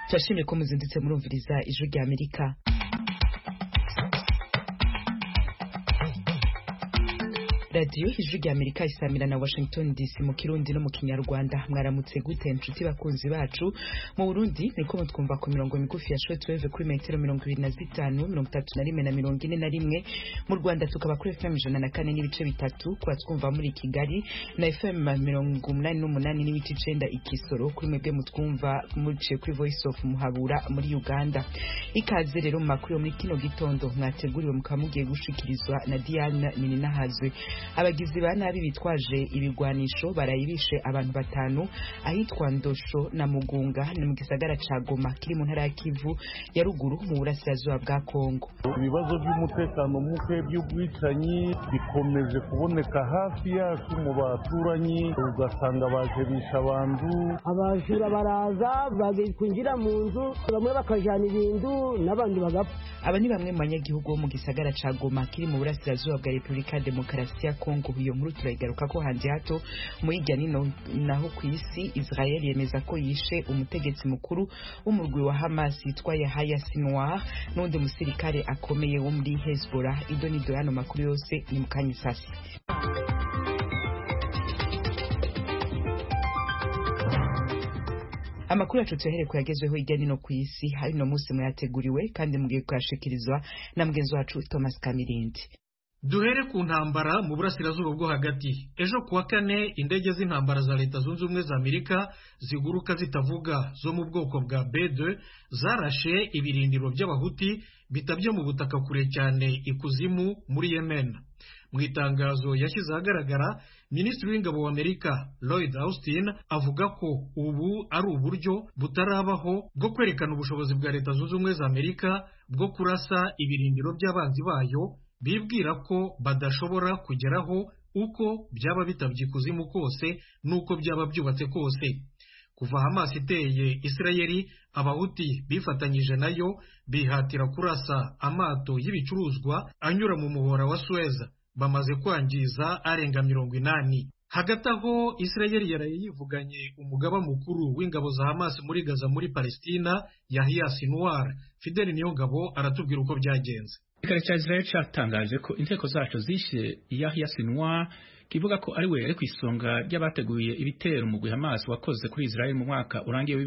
Turashimye ko muzindutse murumviriza ijwi rya Amerika. Radio ijwi rya Amerika isamira na Washington DC mu Kirundi no mu Kinyarwanda. Mwaramutse gute nshuti bakunzi bacu. Mu Burundi niko mutwumva ku mirongo migufi ya shortwave kuri metero 25, 31 na 41. Mu Rwanda tukaba kuri FM 104 n'ibice bitatu, kwa twumva muri Kigali na FM 88 n'ibice 9 Ikisoro, kuri mwebwe mutwumva muciye kuri Voice of Muhabura muri Uganda. Ikaze rero mu makuru yo muri kino gitondo mwateguriwe mukamugiye gushikirizwa na Diane Nininahazwe. Abagizi ba nabi bitwaje ibigwanisho barayibishe abantu batanu ahitwa Ndosho na Mugunga ni mu gisagara ca Goma kiri mu ntara ya Kivu ya ruguru mu burasirazuba bwa Kongo. Ibibazo by'umutekano muke by'ubwicanyi bikomeje kuboneka hafi yacu mu baturanyi, ugasanga baje bisha abantu, abajura baraza bagikwinjira mu nzu bamwe bakajana ibintu n'abandi bagapfa. Aba ni bamwe mu banyagihugu bo mu gisagara ca Goma kiri mu burasirazuba bwa Republika Demokarasi ya Kongo. Iyo nkuru turayigaruka ko hanze hato mu hirya nino naho ku isi. Israel yemeza ko yishe umutegetsi mukuru w'umurwi wa Hamas yitwa Yahya Sinwar n'undi musirikare akomeye wo muri Hezbollah. Idonido yano makuru yose ni mukanyisasi. Amakuru yacu tuhere kuyagezweho hirya nino ku isi hari no munsi mwateguriwe kandi mugiye kwashikirizwa na mugenzi wacu Thomas Kamirindi. Duhere ku ntambara mu burasirazuba bwo hagati. Ejo kuwa kane indege z'intambara za Leta Zunze Ubumwe za Amerika ziguruka zitavuga zo mu bwoko bwa B2 zarashe ibirindiro by'abahuti bitabye mu butaka kure cyane ikuzimu muri Yemen. Mu itangazo yashyize ahagaragara, Minisitiri w'Ingabo wa Amerika Lloyd Austin avuga ko ubu ari uburyo butarabaho bwo kwerekana ubushobozi bwa Leta Zunze Ubumwe za Amerika bwo kurasa ibirindiro by'abanzi bayo bibwira ko badashobora kugeraho uko byaba bitabye ikuzimu kose nuko byaba byubatse kose. Kuva Hamas iteye Isirayeli, abahuti bifatanyije nayo bihatira kurasa amato y'ibicuruzwa anyura mu muhora wa Suez, bamaze kwangiza arenga 80. Hagati aho Isirayeli yaraye yivuganye umugaba mukuru w'ingabo za Hamas muri Gaza muri Palestina Yahya Sinwar. Fidel Niyongabo aratubwira uko byagenze. Igisirikare cya Israel cyatangaje ko inteko zacu zishe Yahya Sinwar, kivuga ko ari we yari kwisonga ry'abateguye ibitero mu Hamas wakoze kuri Israel mu mwaka urangiye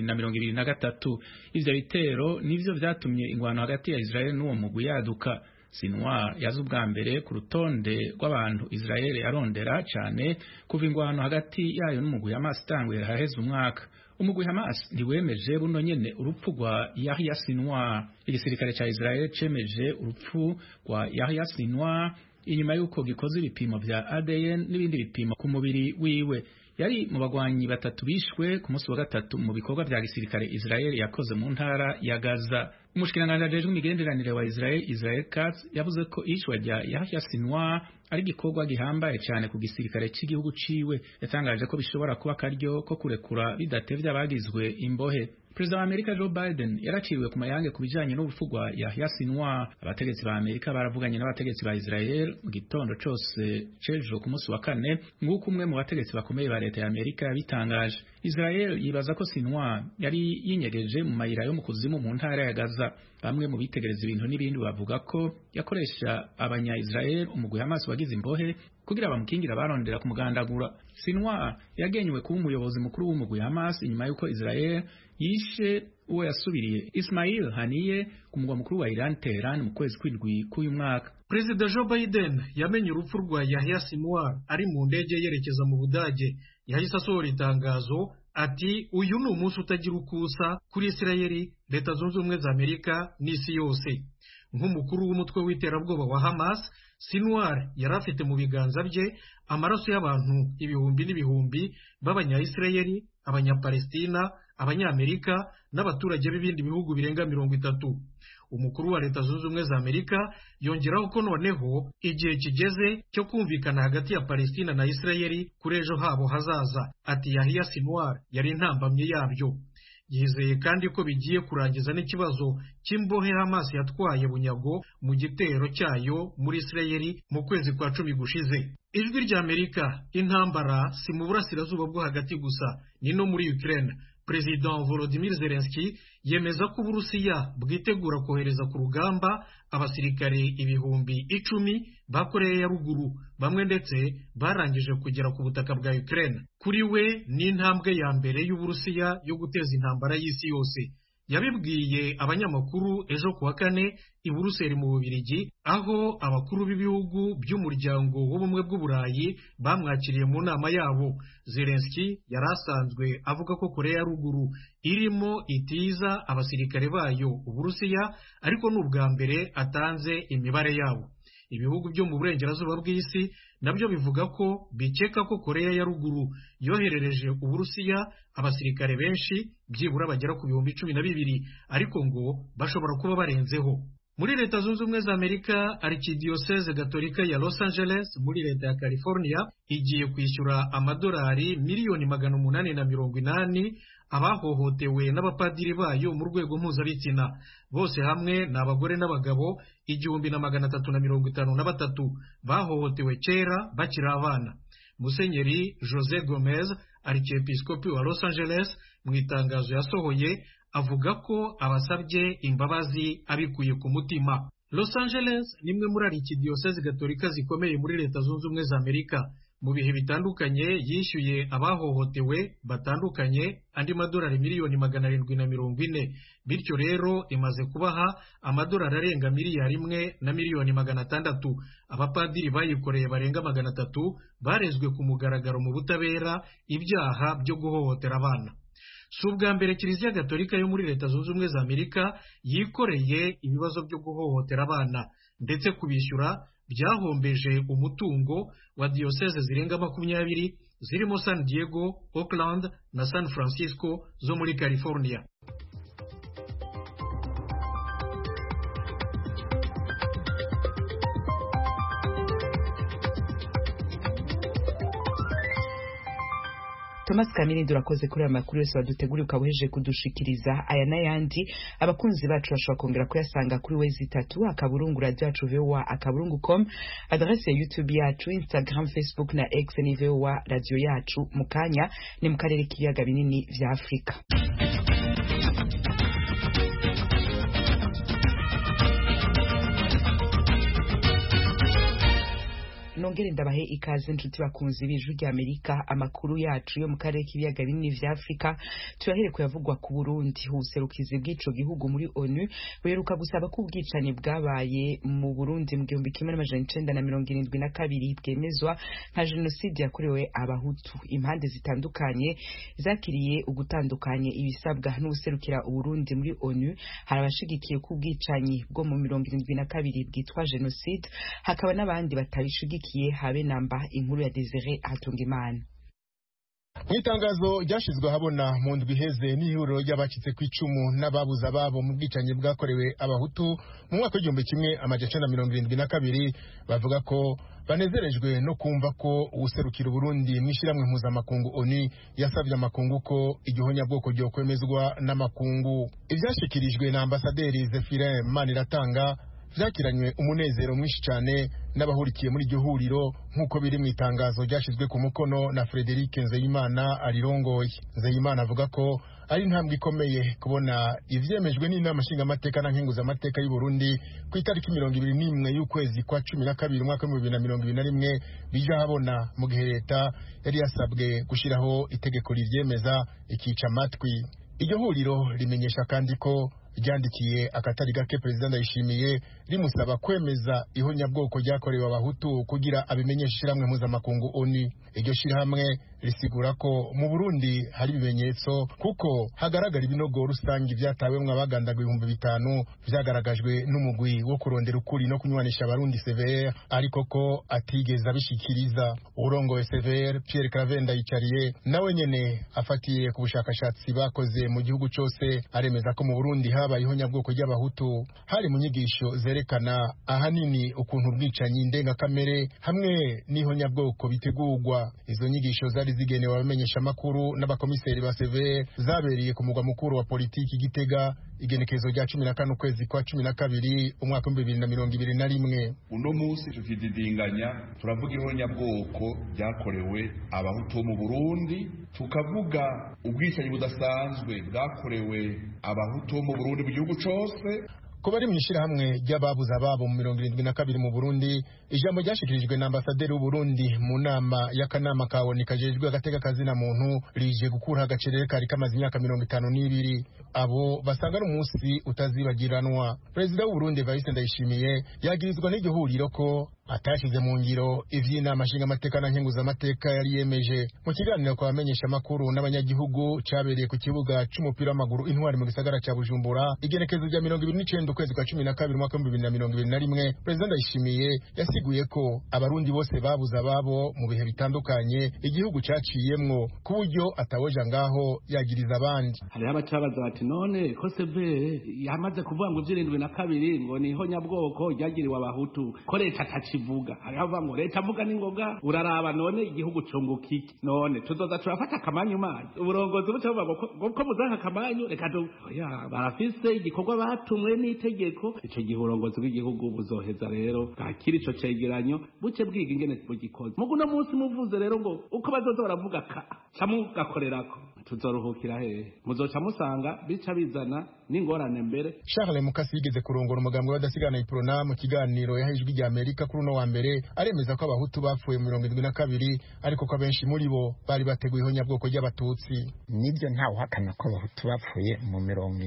w'2023. Ivyo bitero nivyo vyatumye ingwano hagati ya Israel n'uwo mugwi yaduka. Sinwar yaje ubwa mbere ku rutonde rw'abantu Israel yarondera cyane kuva ingwano hagati yayo n'umugwi Hamas tanguye haheze umwaka. Umugwi Hamas ndiwemeje buno nyene urupfu rwa Yahya Sinwar. Igisirikare ca Israel cemeje urupfu rwa Yahya Sinwar inyuma yuko gikoze ibipimo vya ADN n'ibindi bipimo ku mubiri wiwe. Yari mu bagwanyi batatu bishwe ku munsi wa gatatu mu bikorwa vya gisirikare Israel yakoze mu ntara ya Gaza. Umushikiranganje ajejwe imigenderanire wa Israel Katz yavuze ko ishwa rya Yahya Sinwar ari gikorwa gihambaye cyane ku gisirikare cy'igihugu ciwe. Yatangaje ko bishobora kuba karyo ko kurekura bidatevye abagizwe imbohe. Perezida wa Amerika Joe Biden yaraciriwe ku mayange ku bijanye n'urupfu rwa Yahya Sinwar. Abategetsi ba Amerika baravuganye n'abategetsi ba Israel mu gitondo cose cejo ku munsi wa kane, nguko umwe mu bategetsi bakomeye ba leta ya Amerika yabitangaje. Israel yibaza ko Sinwar yari yinyegeje mu mayira yo mu kuzimu mu ntara ya Gaza. Bamwe mu bitegereza ibintu n'ibindi bavuga ko yakoresha abanya-Israel umugwi Hamas wagize imbohe kugira bamukingira barondera kumugandagura. Sinwar yagenywe kuba umuyobozi mukuru w'umugwi Hamas inyuma yuko Israel yishe uwo yasubiriye Ismail Haniyeh ku mugwa mukuru wa Iran Tehran mu kwezi kw'indwi k'uyu mwaka. Perezida Joe Biden yamenye urupfu rwa Yahya Sinwar ari mu ndege yerekeza mu Budage. Yahise asohora itangazo ati uyu ni umunsi utagira ukusa kuri Isirayeli, Leta Zunze Ubumwe za Amerika n'isi yose. Nk'umukuru w'umutwe w'iterabwoba wa Hamas, Sinwar yari afite mu biganza bye amaraso y'abantu ibihumbi n'ibihumbi b'abanya-Isirayeli, abanya-Palestina, abanyamerika n'abaturage b'ibindi bihugu birenga 30. Umukuru wa Leta Zunze Ubumwe za Amerika yongeraho ko noneho igihe kigeze cyo kumvikana hagati ya Palestina na Isirayeli kuri ejo habo hazaza. Ati Yahya Sinwar yari intambamye yabyo. Yizeye kandi ko bigiye kurangiza n'ikibazo cy'imbohe Hamas yatwaye bunyago mu gitero cyayo muri Isirayeli mu kwezi kwa 10 gushize. Ijwi rya Amerika, intambara si mu burasirazuba bwo hagati gusa, ni no muri Ukraine. Perezida Volodymyr Zelensky yemeza ko Uburusiya bwitegura kohereza ku rugamba abasirikare 10,000 ba Korea ya ruguru, bamwe ndetse barangije kugera ku butaka bwa Ukraine. Kuri we ni intambwe ya mbere y'Uburusiya yo guteza intambara y'isi yose. Yabibwiye abanyamakuru ejo kuwa kane i Buruseli mu Bubiligi, aho abakuru b'ibihugu by'umuryango w'ubumwe bw'Uburayi bamwakiriye mu nama yabo. Zelensky yarasanzwe avuga ko Korea ya ruguru irimo itiza abasirikare bayo Uburusiya, ariko n'ubwa mbere atanze imibare yabo. Ibihugu byo mu burengerazuba bw'isi nabyo bivuga ko bikeka ko Korea ya ruguru yoherereje Uburusiya abasirikare benshi, byibura bagera ku 12,000, ariko ngo bashobora kuba barenzeho. Muri Leta Zunze Ubumwe za Amerika, Archdiocese Gatolika ya Los Angeles muri leta ya California igiye kwishyura amadolari miliyoni 880 abahohotewe n'abapadiri bayo mu rwego mpuzabitsina. Bose hamwe ni abagore n'abagabo 1,353 bahohotewe kera bakiri abana. Musenyeri Jose Gomez, Archiepiskopi wa Los Angeles, mu itangazo yasohoye avuga ko abasabye imbabazi abikuye ku mutima. Los Angeles nimwe muri Archdiocese Gatolika zikomeye muri Leta Zunze Ubumwe za Amerika. Mu bihe bitandukanye yishyuye abahohotewe batandukanye andi madolari miliyoni 740. Bityo rero imaze kubaha amadolari arenga miliyari 1 na miliyoni 600. Abapadiri bayikoreye barenga 300 barezwe ku mugaragaro mu butabera ibyaha byo guhohotera abana. Si ubwa mbere Kiliziya Gatolika yo muri Leta Zunze Ubumwe za Amerika yikoreye ibibazo byo guhohotera abana, ndetse kubishyura byahombeje umutungo wa diyoseze zirenga 20 zirimo San Diego, Oakland na San Francisco zo muri California. Thomas Kamini durakoze kuri aya makuru yose waduteguriye ukabuheje kudushikiriza. Aya n'ayandi abakunzi bacu bashobora kongera kuyasanga kuri wezi3 akaburungu radio yacu voa.com, adresse ya YouTube yacu, Instagram, Facebook na X ni voa radio yacu. Mukanya ni mu karere k'ibiyaga binini vya Afrika. Nongere ndabahe ikaze nshuti bakunzi b'Ijwi ry'Amerika. Amakuru yacu yo mu karere k'ibiyaga binini vya Afrika tuyahere kuyavugwa ku Burundi. Ubuserukizi bw'ico gihugu muri ONU buheruka gusaba ko ubwicanyi bwabaye mu Burundi mu 1972 bwemezwa nka jenoside yakorewe abahutu. Impande zitandukanye zakiriye ugutandukanye ibisabwa n'ubuserukira Uburundi muri ONU. Hari abashigikiye ko ubwicanyi bwo mu 1972 bwitwa jenoside, hakaba n'abandi batabishigikiye habe namba. Inkuru ya Desire Hatungimana. Mwitangazo ryashizwe habona mu ndwi heze n'ihuriro ry'abacitse ku icumu n'ababuze ababo mu bwicanyi bwakorewe abahutu mu mwaka w'1972 bavuga ko banezerejwe no kumva ko ubuserukira Burundi mwishiramwe mpuzamakungu ONU yasavye amakungu ko igihonya bwoko ryo kwemezwa n'amakungu. Ivyashikirijwe na ambasaderi Zephirin Maniratanga vyakiranywe umunezero mwinshi cyane n'abahurikiye muri iryo huriro, nk'uko biri mu itangazo ryashizwe ku mukono na Frederic Nzeyimana arirongoye. Nzeyimana avuga ko ari intambwe ikomeye kubona ivyemejwe n'inama nshingamateka na nkenguzamateka y'u Burundi ku itariki 21 y'ukwezi kwa 12 mwaka wa 2021 bija habona mu gihe leta yari yasabwe gushiraho itegeko rivyemeza ikica amatwi. Iryo huriro rimenyesha kandi ko ryandikiye akatari gake Perezida Ndayishimiye rimusaba kwemeza ihonyabwoko ryakorewe abahutu kugira abimenyeshe ishiramwe mpuzamakungu ONU. Iryo shirahamwe risigura ko mu Burundi hari ibimenyetso kuko hagaragara ibinogo rusangi vyatawemwe abagandagwa 5,000 vyagaragajwe n'umugwi wo kurondera ukuri no kunywanisha abarundi CVR, ariko ko atigeze abishikiriza. Urongoye CVR Pierre Cravenda yicariye nawe nyene afatiye ku bushakashatsi bakoze mu gihugu cyose aremeza ko mu Burundi habaye ihonyabwoko ry'abahutu hari mu nyigisho zerekana ahanini ukuntu ubwicanyi ndengakamere hamwe n'ihonyabwoko bitegurwa. Izo nyigisho zari zari zigenewe abamenyesha makuru n'abakomiseri ba severe zabereye ku mugwa mukuru wa politiki Gitega igenekezo rya 14 ukwezi kwa 12 umwaka 2021. Uno munsi tukididinganya turavuga ihonyabwoko ryakorewe abahutu mu Burundi, tukavuga ubwicanyi budasanzwe bwakorewe abahutu mu Burundi mu gihugu cose. Ko bari mwishira hamwe ry'ababuza ababo mu 72 mu Burundi, ijambo ryashikirijwe na ambasaderi w'u Burundi mu nama y'akanama kaboni kajejwe agateka kazina muntu rije gukura agacerere kari kamaze imyaka 52 abo basanga n'umunsi utazibagiranwa. Perezida w'u Burundi Evariste Ndayishimiye yagirizwa n'igihuriro ko atashize mu ngiro ivy'inama nshinga amateka na nkenguza amateka yari yemeje. Mu kiganiro kwa bamenyesha makuru n'abanyagihugu cabereye ku kibuga c'umupira w'amaguru Intwari mu gisagara ca Bujumbura igenekezo rya 29 ukwezi kwa 12 umwaka 2021, Perezida Ndayishimiye yasiguye ko abarundi bose babuza ababo mu bihe bitandukanye igihugu caciyemwo ku buryo atawoja ngaho yagiriza abandi. Hariho abacabaza bati none ko sebe yamaze kuvuga ngo 72 ngo niho nyabwoko ryagiriwe abahutu ko leta atacivuga. Hariho bamwe leta avuga n'ingoga uraraba none igihugu conguka iki none tuzoza turafata akamanyu mazi uburongozi buca buvuga ko muzanka akamanyu reka oya barafise igikorwa batumwe n'itegeko ico gihurongozi bw'igihugu buzoheza rero bwakira ico cegeranyo buce bwiga ingene bugikoze. Mugu no munsi muvuze rero ngo uko bazoza baravuga camugakorerako tuzoruhukira hehe muzoca musanga bica bizana n'ingorane mbere. Charles Mukasi yigeze kurongora umugambwe w'adasigana iprona mu kiganiro yahejwe rya Amerika kuri no wa mbere aremeza ko abahutu bapfuye mu 72 ariko ko benshi muri bo bari bateguye ihonyabwoko ry'abatutsi. Nibyo ntawe uhakana ko abahutu bapfuye mu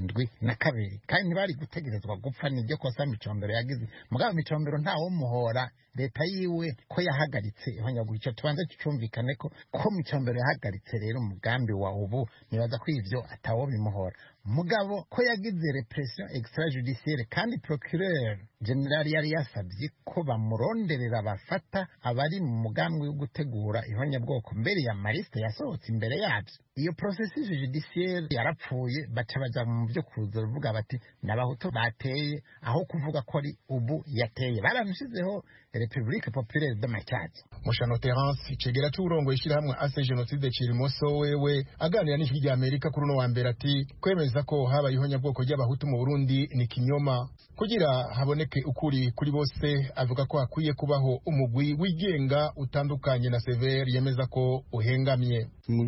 72 kandi ntibari gutegerezwa gupfa nibyo kosa Micombero yagize mugabo Micombero ntawo muhora leta yiwe ko yahagaritse ihonyabwoko tubanze cyumvikane ko Micombero yahagaritse rero umugambi wa ubu nibaza ko ivyo atawo bimuhora mugabo ko yagize repression extrajudiciaire kandi procureur general yari yasabye ko bamuronderera bafata abari mu mugambi wo gutegura ihonyabwoko mbere ya mariste yasohotse imbere yabyo. Iyo processus judiciaire yarapfuye baca baja mu byo kuza ruvuga bati nabahutu bateye aho kuvuga ko ari ubu yateye baramushizeho Republique Populaire de Matyazo. Mushano Terence cegera cy'urongo yishira hamwe ase genocide Cirimoso wewe aganira n'ijwi rya Amerika kuri no wa mbere ati kwemeza ko habaye ihonyabwoko ry'abahutu mu Burundi ni kinyoma kugira haboneke ukuri kuri bose. Avuga ko akwiye kubaho umugwi wigenga utandukanye na severe yemeza ko uhengamye. Mu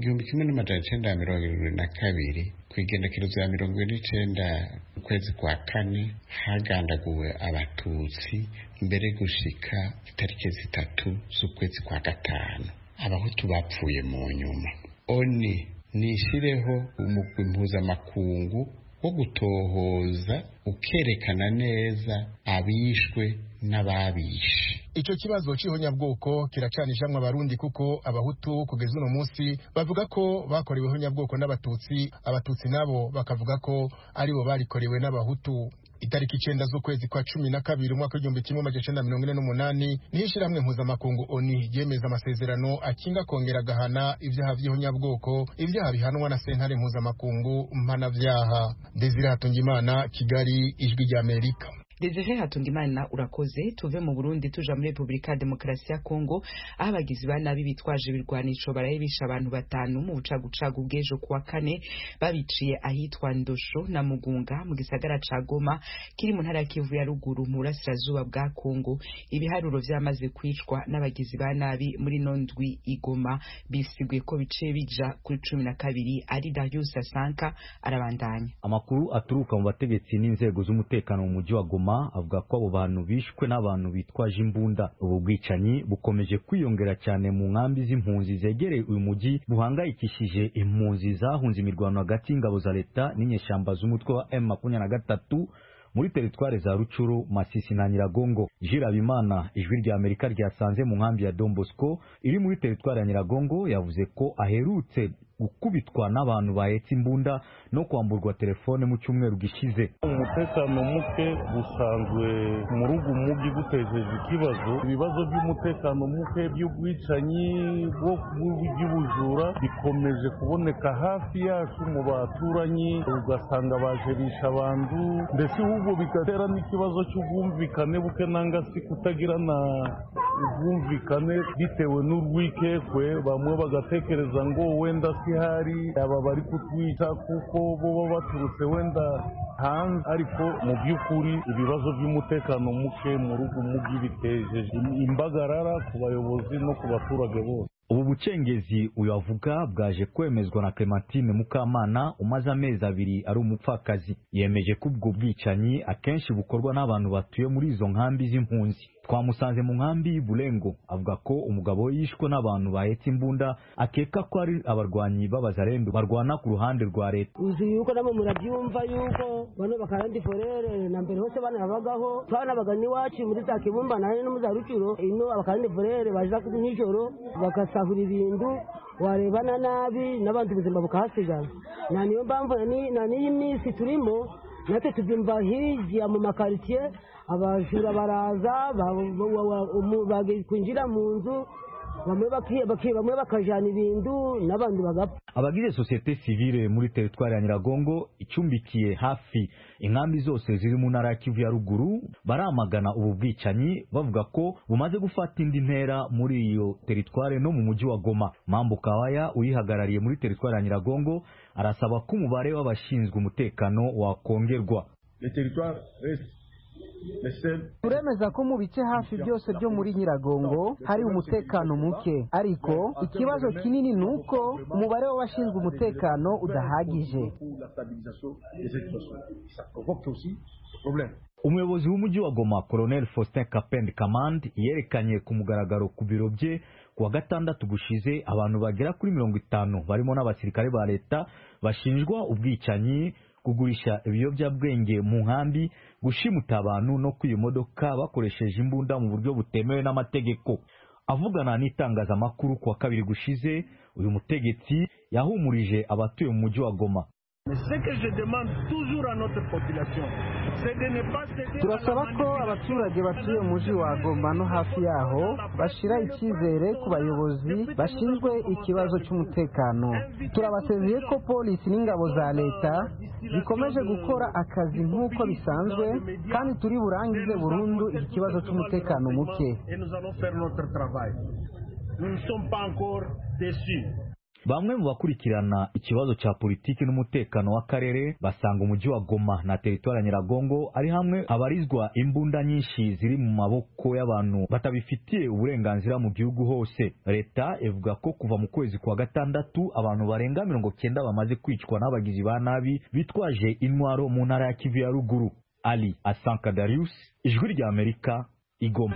1972 kwigenekerezo ya 29 ukwezi kwa 4 hagandaguwe abatutsi mbere gushika itariki 3 z'ukwezi kwa 5 abahutu bapfuye mu nyuma. Oni nishireho umugwi mpuzamakungu wo gutohoza ukerekana neza abishwe n'ababishe. Ico kibazo c'ihonyabwoko kiracanishamwe abarundi kuko abahutu kugeza uno munsi bavuga ko bakorewe ihonyabwoko n'abatutsi, abatutsi nabo bakavuga ko aribo barikorewe n'abahutu. Itariki 9 z'ukwezi kwa 12 umwaka w'1948 nihishiramwe mpuzamakungu ONU yemeza amasezerano akinga kongera gahana ivyaha vy'ihonyabwoko, ivyaha bihanwa na sentare mpuzamakungu mpanavyaha. Desire Hatungimana, Kigali, ijwi rya Amerika. Desire Hatungimana urakoze. Tuve mu Burundi tuja muri Republika ya Demokarasi ya Kongo aho abagizi ba nabi bitwaje ibirwanisho barayibisha abantu 5 mu bucagucagu bw'ejo kuwa 4 babiciye ahitwa Ndosho na Mugunga mu gisagara ca Goma kiri mu ntara ya Kivu ya ruguru mu burasirazuba bwa Kongo. Ibiharuro vyamaze kwicwa n'abagizi ba nabi muri nondwi igoma bisiguye ko bice bija kuri 12. Ari Darius Asanka arabandanya. Amakuru aturuka mu bategetsi n'inzego z'umutekano mu mujyi wa Goma avuga ko abo bantu bishwe n'abantu bitwaje imbunda. Ubu bwicanyi bukomeje kwiyongera cyane mu nkambi z'impunzi zegereye uyu mujyi buhangayikishije impunzi zahunze imirwano hagati y'ingabo za leta n'inyeshamba z'umutwe wa M23 muri teritware za Rucuru, Masisi na Nyiragongo. Jirabimana, ijwi rya Amerika ryasanze mu nkambi ya Don Bosco iri muri teritware ya Nyiragongo, yavuze ko aherutse gukubitwa n'abantu bahetse imbunda no kwamburwa telefone mu cyumweru gishize. Umutekano muke busanzwe mu rugo umujyi gutejeje ibibazo by'umutekano muke by'ubwicanyi bwo by'ubujura bikomeje kuboneka hafi yacu mu baturanyi, ugasanga bajerisha abantu mbese ahubwo bigatera n'ikibazo cy'ubwumvikane buke nanga si kutagirana ubwumvikane bitewe n'urwikekwe, bamwe bagatekereza ngo wenda sihari aba bari kutwica kuko bo baba baturutse wenda hanze, ariko mu by'ukuri ibibazo by'umutekano muke mu rugo mugi biteje imbagarara ku bayobozi no ku baturage bose. Ubu bucengezi uyu avuga bwaje kwemezwa na Clementine Mukamana umaze amezi 2 ari umupfakazi. Yemeje ko ubwo bwicanyi akenshi bukorwa n'abantu batuye muri izo nkambi z'impunzi. Twamusanze mu nkambi Bulengo, avuga ko umugabo yishwe n'abantu bahetse imbunda, akeka ko ari abarwanyi b'abazarendo barwana ku ruhande rwa leta. Uzi yuko namwe murabyumva yuko bano bakarandi forere na mbere hose bana babagaho twana bagani wacu muri za Kibumba nayo no muri za Rucuro ino abakarandi forere baje ku nijoro bakasahura ibintu warebana nabi n'abandi buzima bukahasigara. Na niyo mpamvu n'iyi minsi turimo natwe tubyumva hirya mu makaritiye abajura baraza kwinjira mu nzu, bamwe bakajana ibintu n'abandi bagapfa. Abagize societe civile muri teritwari ya Nyiragongo icumbikiye hafi inkambi zose ziri mu ntara ya Kivu ya ruguru baramagana ubu bwicanyi, bavuga ko bumaze gufata indi ntera muri iyo teritwari no mu mujyi wa Goma. Mambo Kawaya uyihagarariye muri teritwari ya Nyiragongo arasaba ko umubare w'abashinzwe umutekano wakongerwa. Turemeza ko mu bice hafi byose byo muri Nyiragongo hari umutekano muke, ariko ikibazo kinini nuko umubare w'abashinzwe umutekano udahagije. Umuyobozi w'umujyi wa Goma Colonel Faustin Kapend Command yerekanye ku mugaragaro ku biro bye kuwa gatandatu gushize abantu bagera kuri 50 barimo n'abasirikare ba leta bashinjwa ubwicanyi, kugurisha ibiyobyabwenge mu nkambi, gushimuta abantu no kwiba imodoka bakoresheje imbunda mu buryo butemewe n'amategeko. Avugana n'itangazamakuru kuwa kabiri gushize, uyu mutegetsi yahumurije abatuye mu mujyi wa Goma. Turasaba ko abaturage batuye mu mujyi wa Goma no hafi yaho bashira icyizere ku bayobozi bashinzwe ikibazo cy'umutekano. Turabasezeye ko polisi n'ingabo za leta zikomeje gukora akazi nk'uko bisanzwe, kandi turi burangize burundu iki kibazo cy'umutekano muke. Bamwe mu bakurikirana ikibazo cya politiki n'umutekano w'akarere basanga umujyi wa Goma na teritwari ya Nyiragongo ari hamwe habarizwa imbunda nyinshi ziri mu maboko y'abantu batabifitiye uburenganzira mu gihugu hose. Leta ivuga ko kuva mu kwezi kwa gatandatu abantu barenga 90 bamaze kwicwa n'abagizi ba nabi bitwaje intwaro mu ntara ya Kivu ya ruguru. Ali Asanka Darius, Ijwi rya Amerika, Igoma.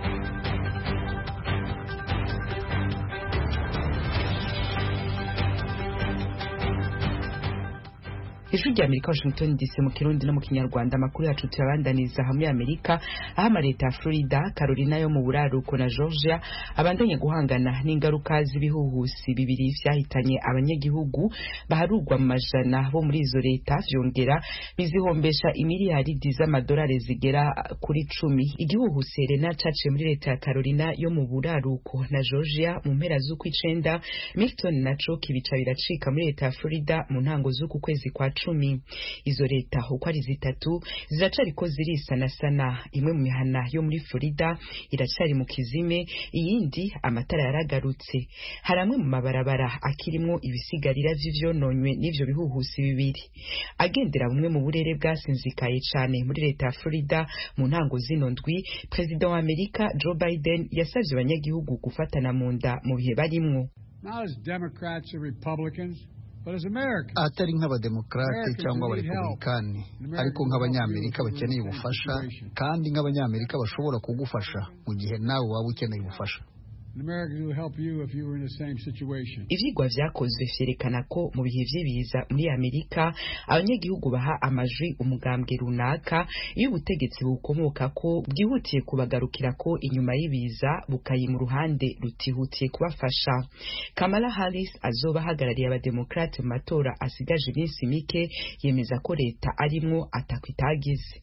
Ijwi rya Amerika Washington DC mu Kirundi no mu Kinyarwanda. Amakuru yacu turabandaniza hamwe ya Amerika, aho amaleta ya Florida, Carolina yo mu buraruko na Georgia abandanye guhangana n'ingaruka z'ibihuhusi bibiri vyahitanye abanyagihugu baharugwa mu majana bo muri izo leta, vyongera bizihombesha imiliyaridi z'amadolari zigera kuri 10. Igihuhusi Elena caciye muri leta ya Carolina yo mu buraruko na Georgia mu mpera z'ukwicenda, Milton naco kibica biracika muri leta ya Florida mu ntango z'uku kwezi kwa 10. Izo leta uko ari zitatu ziracariko zirisanasana. Imwe mu mihana yo muri Florida iracari mu kizime, iyindi amatara yaragarutse. Hari amwe mu mabarabara akirimwo ibisigarira vy'ivyononywe n'ivyo bihuhusi bibiri. Agendera bumwe mu burere bwasinzikaye cane muri leta ya Florida mu ntango zino ndwi, President wa Amerika Joe Biden yasavye abanyagihugu gufatana mu nda mu bihe barimwo. Atari nk'abademokarate cyangwa abarepublikani, ariko nk'abanyamerika bakeneye ubufasha, kandi nk'abanyamerika bashobora kugufasha mu gihe nawe waba ukeneye ubufasha. Ivyigwa vyakozwe vyerekana ko mu bihe vy'ibiza muri Amerika abanyagihugu baha amajwi umugambwe runaka iyo ubutegetsi bukomoka ko bwihutiye kubagarukira ko inyuma y'ibiza bukayi mu ruhande rutihutiye kubafasha. Kamala Harris azoba hagarariye abademokrate mu matora asigaje iminsi mike, yemeza ko leta arimwo atakwitagize.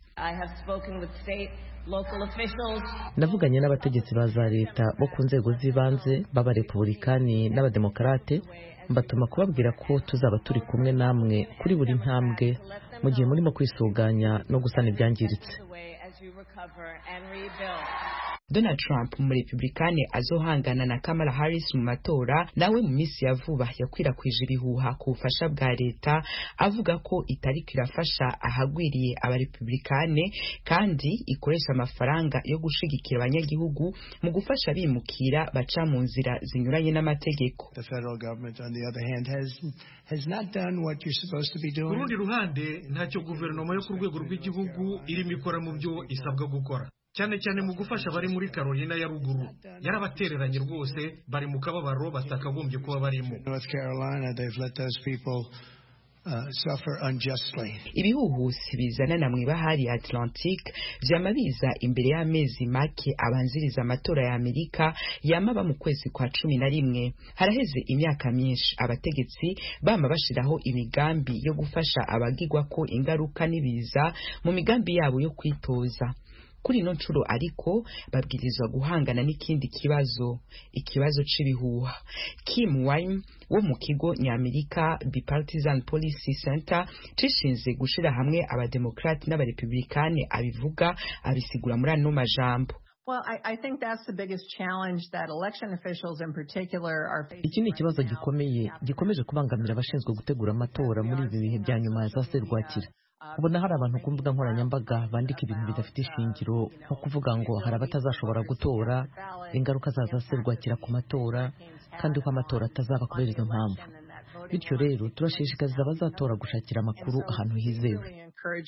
Navuganye n'abategetsi ba za leta bo ku nzego z'ibanze b'abarepublikani n'abademokarate, mbatuma kubabwira ko tuzaba turi kumwe namwe kuri buri ntambwe mu gihe murimo kwisuganya no gusana ibyangiritse. Donald Trump mu Republikani azohangana na Kamala Harris mu matora nawe mu minsi ya vuba yakwirakwije ibihuha ku bufasha bwa leta avuga ko itariko irafasha ahagwiriye abarepublikane kandi ikoresha amafaranga yo gushigikira abanyagihugu mu gufasha bimukira baca mu nzira zinyuranye n'amategeko. The federal government on the other hand has not done what you're supposed to be doing. Ku rundi ruhande ntacyo guverinoma yo ku rwego rw'igihugu irimo ikora mu byo isabwa gukora, cyane cyane mu gufasha bari muri Carolina ya ruguru. Yarabatereranye rwose, bari mu kababaro batakagombye kuba barimo. North Carolina, they've let those people suffer unjustly. Ibihuhusi bizana na mwibahari Atlantic vyama biza imbere y'amezi make abanziriza amatora ya Amerika yamaba mu kwezi kwa 11. Haraheze imyaka myinshi abategetsi bama bashiraho imigambi yo gufasha abagirwa ko ingaruka nibiza mu migambi yabo yo kwitoza. Kuri ino ncuro ariko babwirizwa guhangana n'ikindi ikibazo c'ibihuha. Kim Wine wo mu kigo ny'Amerika Bipartisan Policy Center cishinze gushira hamwe abademokrati n'abarepublikani abivuga abisigura muri ano majambo. Well, I think that's the biggest challenge that election officials in particular are facing. Iki ni ikibazo gikomeje kubangamira abashinzwe gutegura amatora muri ibi bihe bya nyuma za serwakira. Ubona hari abantu ku mbuga nkoranyambaga bandika ibintu bidafite ishingiro nko kuvuga ngo hari abatazashobora gutora, ingaruka zaza serwakira ku matora kandi ko amatora atazaba kubera izo mpamvu. Bityo rero turashishikariza abazatora gushakira amakuru ahantu hizewe.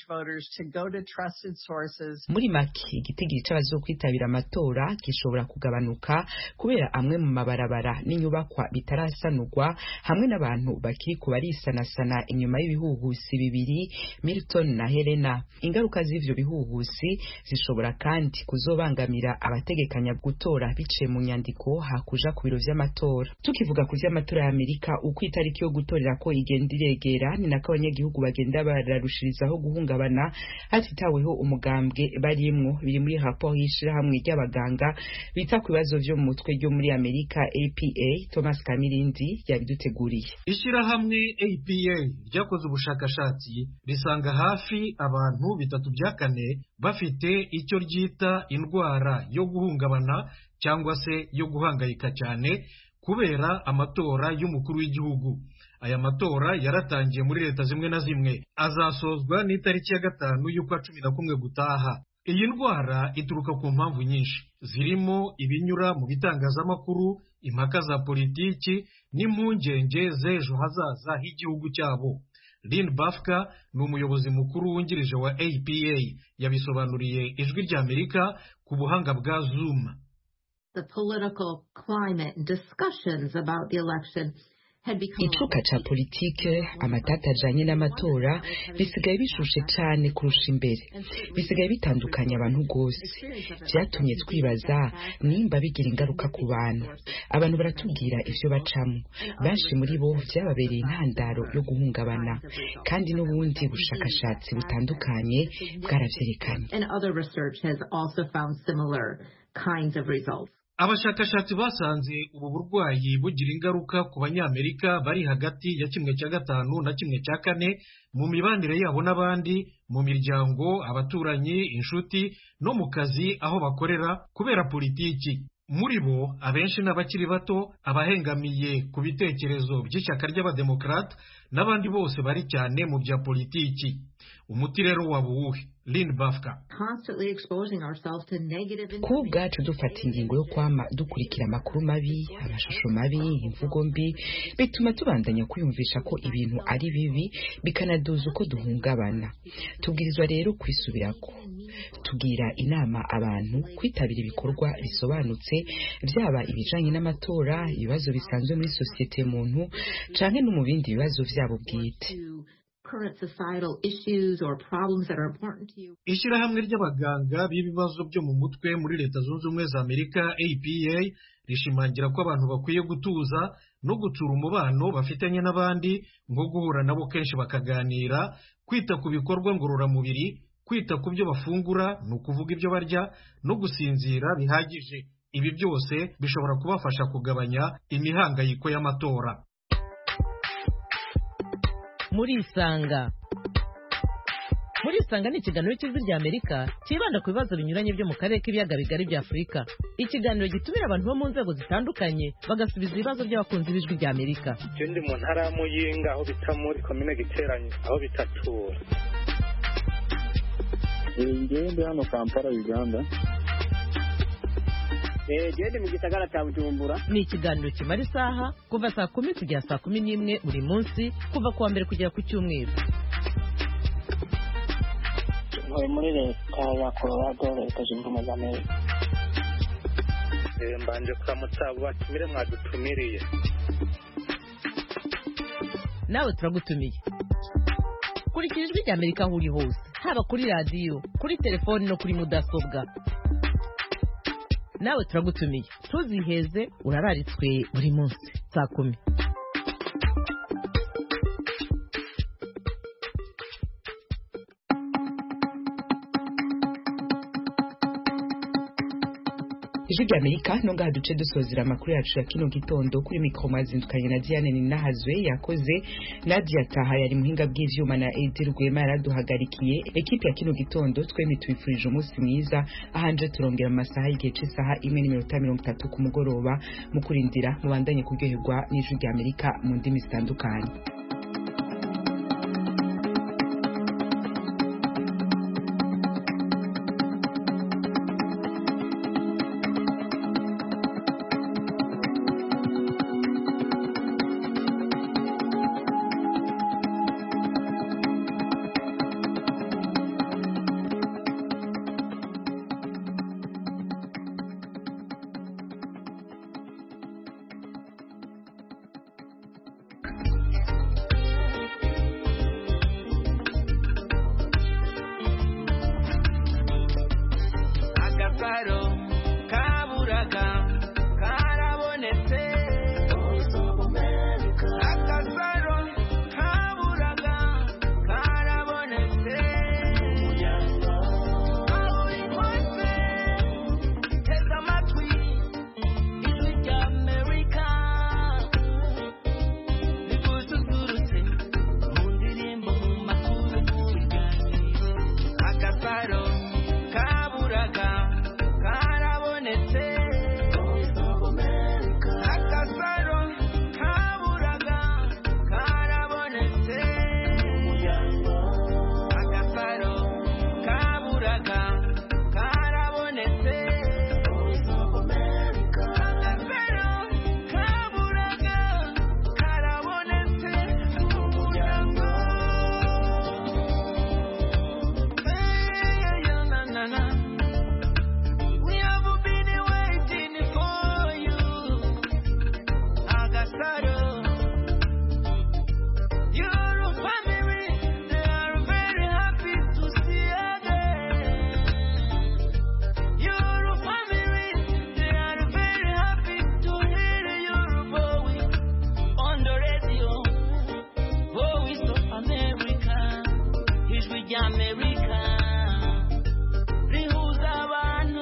Muri make igitigiri c'abazokwitabira amatora gishobora kugabanuka kubera amwe mu mabarabara n'inyubakwa bitarasanurwa hamwe n'abantu bakiri ku barisanasana inyuma y'ibihuhusi bibiri Milton na Helena. Ingaruka z'ivyo bihuhusi zishobora kandi kuzobangamira abategekanya gutora biciye mu nyandiko hakuja ku biro vy'amatora. Tukivuga ku vy'amatora ya Amerika uko itariki yo gutorera ko igenda iregera ni nako abanyagihugu bagenda bararushirizaho guhungabana hatitaweho umugambwe barimwo. Biri muri rapport y'ishirahamwe ry'abaganga bita ku bibazo vyo mu mutwe ryo muri Amerika APA. Thomas Kamirindi yabiduteguriye. Ishirahamwe APA ryakoze ubushakashatsi risanga hafi abantu 3/4 bafite icyo ryita indwara yo guhungabana cyangwa se yo guhangayika cyane kubera amatora y'umukuru w'igihugu. Aya matora yaratangiye muri leta zimwe na zimwe, azasozwa n'itariki ya 5 y'ukwa 11 gutaha. Iyi ndwara ituruka ku mpamvu nyinshi zirimo ibinyura mu bitangazamakuru, impaka za politiki n'impungenge z'ejo hazaza h'igihugu cyabo. Lynn Bafka ni umuyobozi mukuru wungirije wa APA, yabisobanuriye Ijwi ry'Amerika ku buhanga bwa Zoom. The political climate discussions about the election icuka ca politike amatata ajanye n'amatora bisigaye bishushe cane kurusha imbere, bisigaye bitandukanye abantu gose. Vyatumye twibaza nimba bigira ingaruka ku bantu. Abantu baratubwira ivyo bacamo, benshi muri bo vyababereye intandaro yo guhungabana, kandi n'ubundi bushakashatsi butandukanye bwaravyerekanye. Abashakashatsi basanze ubu burwayi bugira ingaruka ku banyamerika bari hagati ya 1/5 na 1/4 mu mibanire yabo n'abandi, mu miryango, abaturanyi, inshuti no mu kazi aho bakorera kubera politiki. Muri bo abenshi n'abakiri bato, abahengamiye ku bitekerezo by'ishyaka ry'abademokrate n'abandi bose bari cyane mu bya politiki. Umuti rero waba uwuhe? Lynn Bafka: ku bwacu dufata ingingo yo kwama dukurikira amakuru mabi, amashusho mabi, imvugo mbi, bituma tubandanya kwiyumvisha ko ibintu ari bibi bikanaduza uko duhungabana. Tubwirizwa rero kwisubirako. Tugira inama abantu kwitabira ibikorwa bisobanutse, byaba ibijanye n'amatora, ibibazo bisanzwe muri sosiyete muntu, canke no mu bindi bibazo vyabo bwite. Ishirahamwe ry'abaganga b'ibibazo byo mu mutwe muri Leta Zunze Ubumwe za Amerika APA rishimangira ko abantu bakwiye gutuza no gutsura umubano bafitanye n'abandi, nko guhura nabo kenshi bakaganira, kwita ku bikorwa ngororamubiri, kwita ku byo bafungura, no kuvuga ibyo barya, no gusinzira bihagije. Ibi byose bishobora kubafasha kugabanya imihangayiko y'amatora. Muri Isanga murisanga ni ikiganiro cy'ijwi rya Amerika kibanda ku bibazo binyuranye byo mu karere k'ibiyaga bigari bya Afurika. Ikiganiro gitumira abantu bo mu nzego zitandukanye bagasubiza ibibazo by'abakunzi b'ijwi rya Amerika. Ndi mu ntara ya Muyinga aho bita muri komine Giteranyi aho bitatura. Ndi hano Kampala Uganda. Ndi mu gisagara cya Bujumbura. Ni ikiganiro kimara isaha kuva saa 10 kugera saa 11 buri munsi kuva kuwa mbere kugera ku cyumweru. Muri leta ya Colorado leta zunze ubumwe za Amerika. Mbanje kuramutsa abo batumire mwadutumiriye. Nawe turagutumiye. Kurikira ijwi rya Amerika aho uri hose, haba kuri radiyo, kuri telefoni no kuri mudasobwa. Nawe turagutumiye. Tuziheze urararitswe buri munsi saa 10. Ijwi rya Amerika no ngaha duce dusozera amakuru yacu ya kino gitondo kuri mikro mazindukanye na Diane Ninahazwe yakoze Nadia Taha yari muhinga bw'ivyuma na Edir Rwema yaraduhagarikiye ekipe ya kino gitondo twemye twifurije umunsi mwiza ahanje turongera amasaha y'igihe cy'isaha 1:30 ku mugoroba mu kurindira mubandanye kuryoherwa n'ijwi rya Amerika mu ndimi zitandukanye.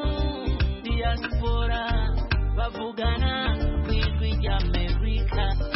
Bavugana ku ijwi rya Amerika.